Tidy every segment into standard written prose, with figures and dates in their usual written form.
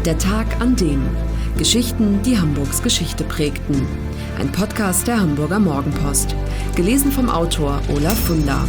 Der Tag an dem. Geschichten, die Hamburgs Geschichte prägten. Ein Podcast der Hamburger Morgenpost. Gelesen vom Autor Olaf Funder.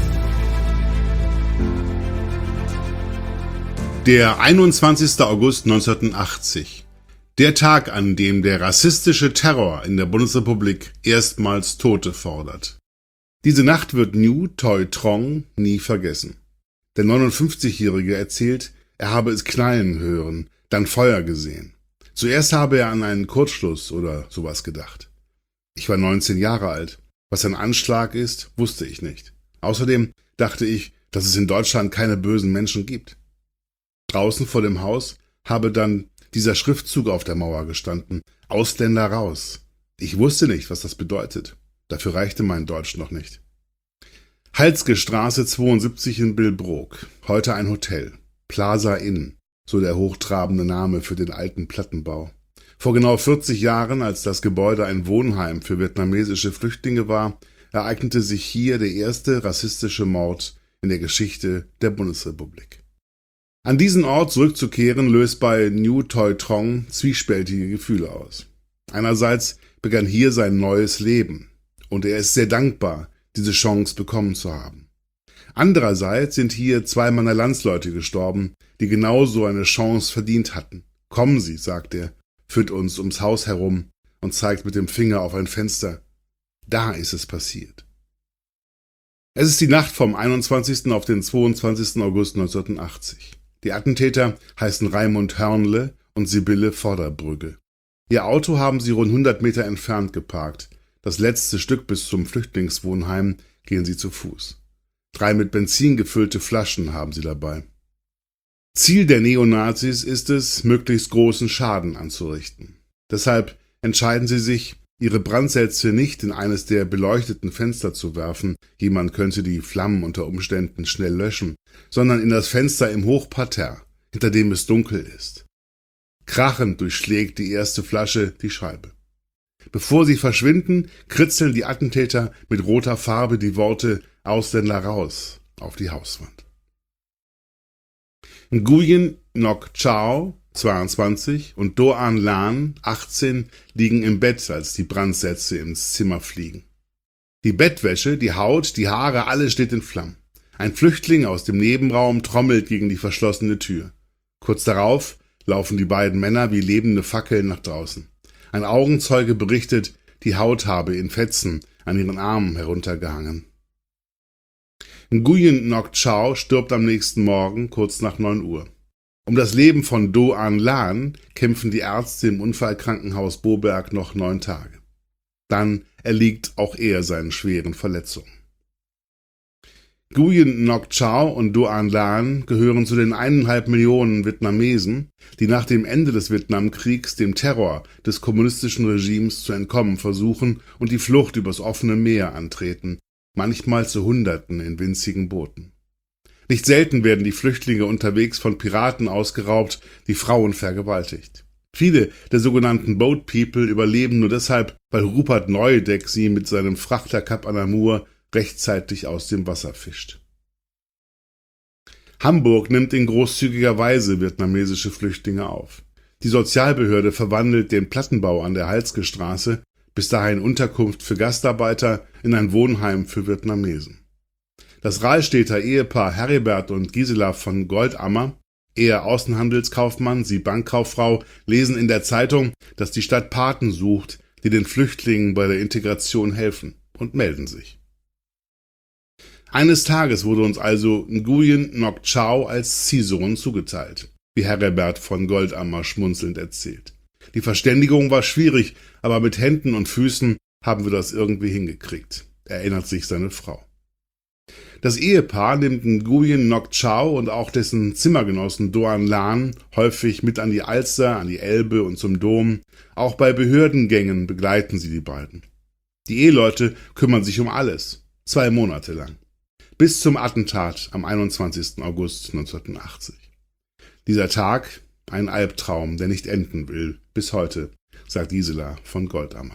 Der 21. August 1980. Der Tag, an dem der rassistische Terror in der Bundesrepublik erstmals Tote fordert. Diese Nacht wird Nhu Toi Trong nie vergessen. Der 59-Jährige erzählt, er habe es knallen hören, dann Feuer gesehen. Zuerst habe er an einen Kurzschluss oder sowas gedacht. Ich war 19 Jahre alt. Was ein Anschlag ist, wusste ich nicht. Außerdem dachte ich, dass es in Deutschland keine bösen Menschen gibt. Draußen vor dem Haus habe dann dieser Schriftzug auf der Mauer gestanden: Ausländer raus. Ich wusste nicht, was das bedeutet. Dafür reichte mein Deutsch noch nicht. Halske Straße 72 in Billbrook. Heute ein Hotel. Plaza Inn, so der hochtrabende Name für den alten Plattenbau. Vor genau 40 Jahren, als das Gebäude ein Wohnheim für vietnamesische Flüchtlinge war, ereignete sich hier der erste rassistische Mord in der Geschichte der Bundesrepublik. An diesen Ort zurückzukehren, löst bei Nhu Toi Trong zwiespältige Gefühle aus. Einerseits begann hier sein neues Leben und er ist sehr dankbar, diese Chance bekommen zu haben. Andererseits sind hier 2 meiner Landsleute gestorben, die genauso eine Chance verdient hatten. Kommen Sie, sagt er, führt uns ums Haus herum und zeigt mit dem Finger auf ein Fenster. Da ist es passiert. Es ist die Nacht vom 21. auf den 22. August 1980. Die Attentäter heißen Raimund Hörnle und Sibylle Vorderbrügge. Ihr Auto haben sie rund 100 Meter entfernt geparkt. Das letzte Stück bis zum Flüchtlingswohnheim gehen sie zu Fuß. 3 mit Benzin gefüllte Flaschen haben sie dabei. Ziel der Neonazis ist es, möglichst großen Schaden anzurichten. Deshalb entscheiden sie sich, ihre Brandsätze nicht in eines der beleuchteten Fenster zu werfen, jemand könnte die Flammen unter Umständen schnell löschen, sondern in das Fenster im Hochparterre, hinter dem es dunkel ist. Krachend durchschlägt die erste Flasche die Scheibe. Bevor sie verschwinden, kritzeln die Attentäter mit roter Farbe die Worte Ausländer raus auf die Hauswand. Nguyen Ngoc Chau, 22, und Do An Lan, 18, liegen im Bett, als die Brandsätze ins Zimmer fliegen. Die Bettwäsche, die Haut, die Haare, alles steht in Flammen. Ein Flüchtling aus dem Nebenraum trommelt gegen die verschlossene Tür. Kurz darauf laufen die beiden Männer wie lebende Fackeln nach draußen. Ein Augenzeuge berichtet, die Haut habe in Fetzen an ihren Armen heruntergehangen. Nguyen Ngoc Chau stirbt am nächsten Morgen kurz nach 9 Uhr. Um das Leben von Do An Lan kämpfen die Ärzte im Unfallkrankenhaus Boberg noch 9 Tage. Dann erliegt auch er seinen schweren Verletzungen. Nguyen Ngoc Chau und Do An Lan gehören zu den 1,5 Millionen Vietnamesen, die nach dem Ende des Vietnamkriegs dem Terror des kommunistischen Regimes zu entkommen versuchen und die Flucht übers offene Meer antreten, manchmal zu Hunderten in winzigen Booten. Nicht selten werden die Flüchtlinge unterwegs von Piraten ausgeraubt, die Frauen vergewaltigt. Viele der sogenannten Boat People überleben nur deshalb, weil Rupert Neudeck sie mit seinem Frachter Cap Anamur rechtzeitig aus dem Wasser fischt. Hamburg nimmt in großzügiger Weise vietnamesische Flüchtlinge auf. Die Sozialbehörde verwandelt den Plattenbau an der Halske Straße, bis dahin Unterkunft für Gastarbeiter, in ein Wohnheim für Vietnamesen. Das Rahlstedter Ehepaar Heribert und Gisela von Goldammer, er Außenhandelskaufmann, sie Bankkauffrau, lesen in der Zeitung, dass die Stadt Paten sucht, die den Flüchtlingen bei der Integration helfen, und melden sich. Eines Tages wurde uns also Nguyen Ngoc Chau als Ziehsohn zugeteilt, wie Heribert von Goldammer schmunzelnd erzählt. Die Verständigung war schwierig, aber mit Händen und Füßen haben wir das irgendwie hingekriegt, erinnert sich seine Frau. Das Ehepaar nimmt Nguyen Ngoc Chau und auch dessen Zimmergenossen Do An Lan häufig mit an die Alster, an die Elbe und zum Dom. Auch bei Behördengängen begleiten sie die beiden. Die Eheleute kümmern sich um alles, 2 Monate lang. Bis zum Attentat am 21. August 1980. Dieser Tag, ein Albtraum, der nicht enden will, bis heute, sagt Gisela von Goldammer.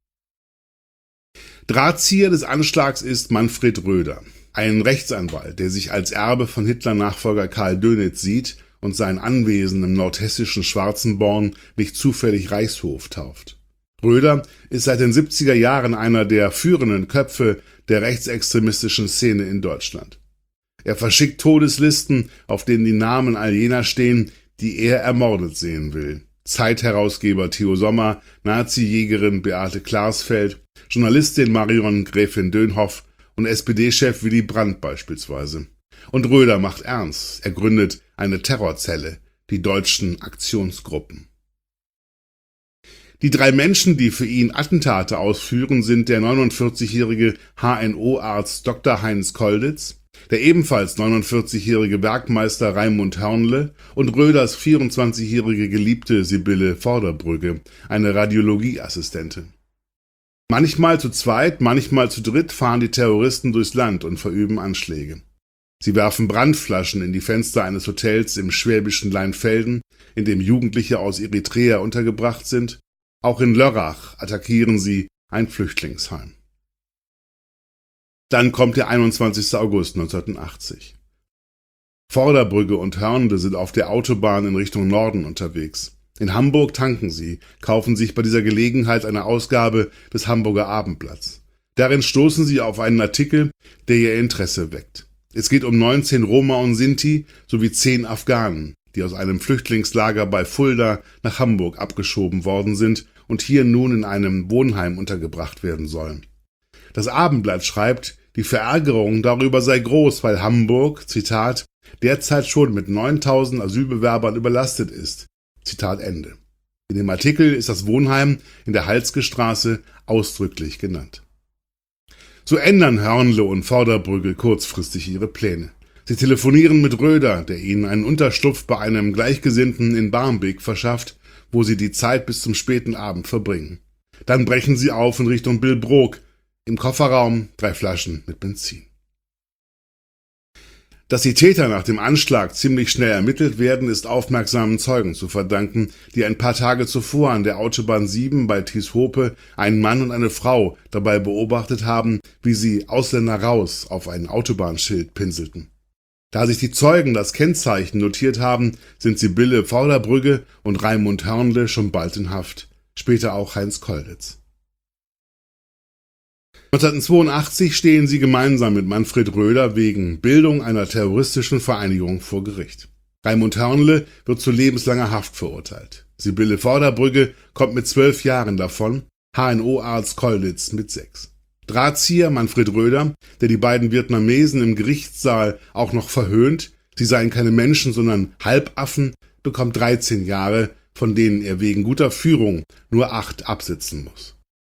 Drahtzieher des Anschlags ist Manfred Röder, ein Rechtsanwalt, der sich als Erbe von Hitler-Nachfolger Karl Dönitz sieht und sein Anwesen im nordhessischen Schwarzenborn nicht zufällig Reichshof tauft. Röder ist seit den 70er Jahren einer der führenden Köpfe der rechtsextremistischen Szene in Deutschland. Er verschickt Todeslisten, auf denen die Namen all jener stehen, die er ermordet sehen will. Zeitherausgeber Theo Sommer, Nazi-Jägerin Beate Klarsfeld, Journalistin Marion Gräfin Dönhoff und SPD-Chef Willy Brandt beispielsweise. Und Röder macht ernst. Er gründet eine Terrorzelle, die Deutschen Aktionsgruppen. Die 3 Menschen, die für ihn Attentate ausführen, sind der 49-jährige HNO-Arzt Dr. Heinz Kolditz, der ebenfalls 49-jährige Werkmeister Raimund Hörnle und Röders 24-jährige Geliebte Sibylle Vorderbrügge, eine Radiologieassistentin. Manchmal zu zweit, manchmal zu dritt fahren die Terroristen durchs Land und verüben Anschläge. Sie werfen Brandflaschen in die Fenster eines Hotels im schwäbischen Leinfelden, in dem Jugendliche aus Eritrea untergebracht sind. Auch in Lörrach attackieren sie ein Flüchtlingsheim. Dann kommt der 21. August 1980. Vorderbrügge und Hörnle sind auf der Autobahn in Richtung Norden unterwegs. In Hamburg tanken sie, kaufen sich bei dieser Gelegenheit eine Ausgabe des Hamburger Abendblatts. Darin stoßen sie auf einen Artikel, der ihr Interesse weckt. Es geht um 19 Roma und Sinti sowie 10 Afghanen, die aus einem Flüchtlingslager bei Fulda nach Hamburg abgeschoben worden sind und hier nun in einem Wohnheim untergebracht werden sollen. Das Abendblatt schreibt, die Verärgerung darüber sei groß, weil Hamburg, Zitat, derzeit schon mit 9.000 Asylbewerbern überlastet ist. Zitat Ende. In dem Artikel ist das Wohnheim in der Halsgestraße ausdrücklich genannt. So ändern Hörnle und Vorderbrügge kurzfristig ihre Pläne. Sie telefonieren mit Röder, der ihnen einen Unterschlupf bei einem Gleichgesinnten in Barmbek verschafft, wo sie die Zeit bis zum späten Abend verbringen. Dann brechen sie auf in Richtung Billbrook. Im Kofferraum 3 Flaschen mit Benzin. Dass die Täter nach dem Anschlag ziemlich schnell ermittelt werden, ist aufmerksamen Zeugen zu verdanken, die ein paar Tage zuvor an der Autobahn 7 bei Tieshope einen Mann und eine Frau dabei beobachtet haben, wie sie Ausländer raus auf ein Autobahnschild pinselten. Da sich die Zeugen das Kennzeichen notiert haben, sind Sibylle Vorderbrügge und Raimund Hörnle schon bald in Haft, später auch Heinz Kolditz. 1982 stehen sie gemeinsam mit Manfred Röder wegen Bildung einer terroristischen Vereinigung vor Gericht. Raimund Hörnle wird zu lebenslanger Haft verurteilt. Sibylle Vorderbrügge kommt mit 12 Jahren davon, HNO-Arzt Kolditz mit 6. Drahtzieher Manfred Röder, der die beiden Vietnamesen im Gerichtssaal auch noch verhöhnt, sie seien keine Menschen, sondern Halbaffen, bekommt 13 Jahre, von denen er wegen guter Führung nur 8 absitzen muss.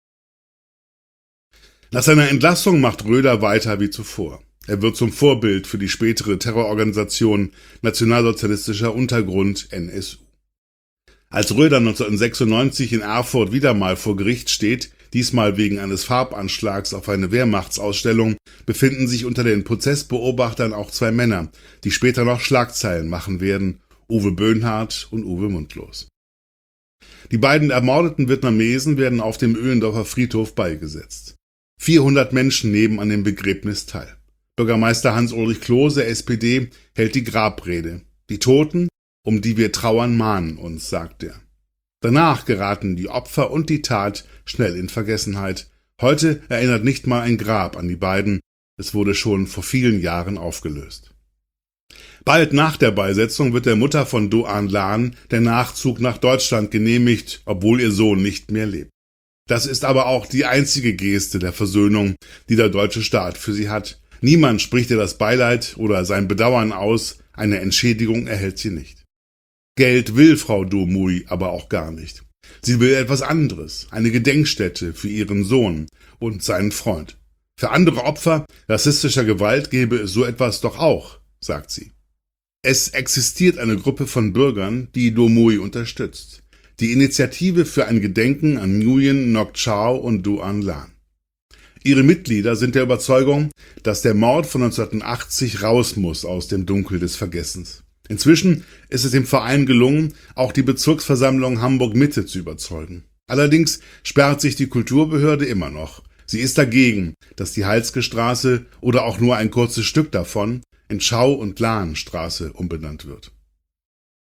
Nach seiner Entlassung macht Röder weiter wie zuvor. Er wird zum Vorbild für die spätere Terrororganisation Nationalsozialistischer Untergrund NSU. Als Röder 1996 in Erfurt wieder mal vor Gericht steht, diesmal wegen eines Farbanschlags auf eine Wehrmachtsausstellung, befinden sich unter den Prozessbeobachtern auch 2 Männer, die später noch Schlagzeilen machen werden, Uwe Böhnhardt und Uwe Mundlos. Die beiden ermordeten Vietnamesen werden auf dem Oehlendorfer Friedhof beigesetzt. 400 Menschen nehmen an dem Begräbnis teil. Bürgermeister Hans-Ulrich Klose, SPD, hält die Grabrede. Die Toten, um die wir trauern, mahnen uns, sagt er. Danach geraten die Opfer und die Tat schnell in Vergessenheit. Heute erinnert nicht mal ein Grab an die beiden. Es wurde schon vor vielen Jahren aufgelöst. Bald nach der Beisetzung wird der Mutter von Do An Lan der Nachzug nach Deutschland genehmigt, obwohl ihr Sohn nicht mehr lebt. Das ist aber auch die einzige Geste der Versöhnung, die der deutsche Staat für sie hat. Niemand spricht ihr das Beileid oder sein Bedauern aus, eine Entschädigung erhält sie nicht. Geld will Frau Do Mui aber auch gar nicht. Sie will etwas anderes, eine Gedenkstätte für ihren Sohn und seinen Freund. Für andere Opfer rassistischer Gewalt gäbe es so etwas doch auch, sagt sie. Es existiert eine Gruppe von Bürgern, die Do Mui unterstützt. Die Initiative für ein Gedenken an Nguyen Ngoc Chau und Do An Lan. Ihre Mitglieder sind der Überzeugung, dass der Mord von 1980 raus muss aus dem Dunkel des Vergessens. Inzwischen ist es dem Verein gelungen, auch die Bezirksversammlung Hamburg-Mitte zu überzeugen. Allerdings sperrt sich die Kulturbehörde immer noch. Sie ist dagegen, dass die Halsgestraße oder auch nur ein kurzes Stück davon in Schau- und Lahn-Straße umbenannt wird.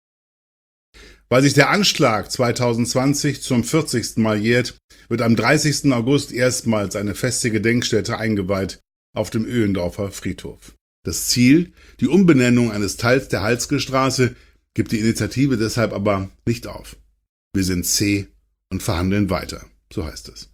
Weil sich der Anschlag 2020 zum 40. Mal jährt, wird am 30. August erstmals eine feste Gedenkstätte eingeweiht auf dem Oehlendorfer Friedhof. Das Ziel, die Umbenennung eines Teils der Halskestraße, gibt die Initiative deshalb aber nicht auf. Wir sind zäh und verhandeln weiter, so heißt es.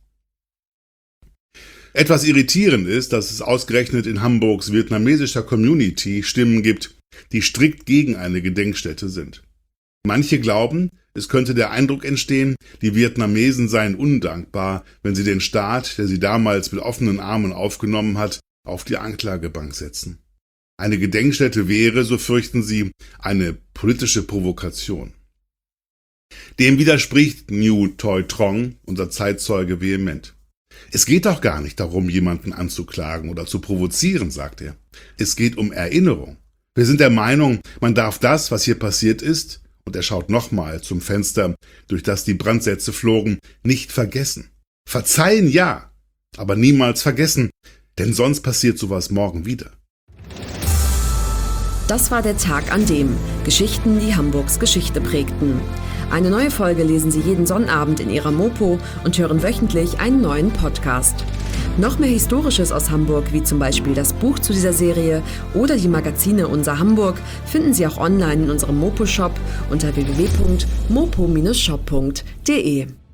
Etwas irritierend ist, dass es ausgerechnet in Hamburgs vietnamesischer Community Stimmen gibt, die strikt gegen eine Gedenkstätte sind. Manche glauben, es könnte der Eindruck entstehen, die Vietnamesen seien undankbar, wenn sie den Staat, der sie damals mit offenen Armen aufgenommen hat, auf die Anklagebank setzen. Eine Gedenkstätte wäre, so fürchten sie, eine politische Provokation. Dem widerspricht Nhu Toi Trong, unser Zeitzeuge, vehement. Es geht doch gar nicht darum, jemanden anzuklagen oder zu provozieren, sagt er. Es geht um Erinnerung. Wir sind der Meinung, man darf das, was hier passiert ist, und er schaut nochmal zum Fenster, durch das die Brandsätze flogen, nicht vergessen. Verzeihen ja, aber niemals vergessen, denn sonst passiert sowas morgen wieder. Das war der Tag an dem Geschichten, die Hamburgs Geschichte prägten. Eine neue Folge lesen Sie jeden Sonnabend in Ihrer Mopo und hören wöchentlich einen neuen Podcast. Noch mehr Historisches aus Hamburg, wie zum Beispiel das Buch zu dieser Serie oder die Magazine Unser Hamburg, finden Sie auch online in unserem Mopo-Shop unter www.mopo-shop.de.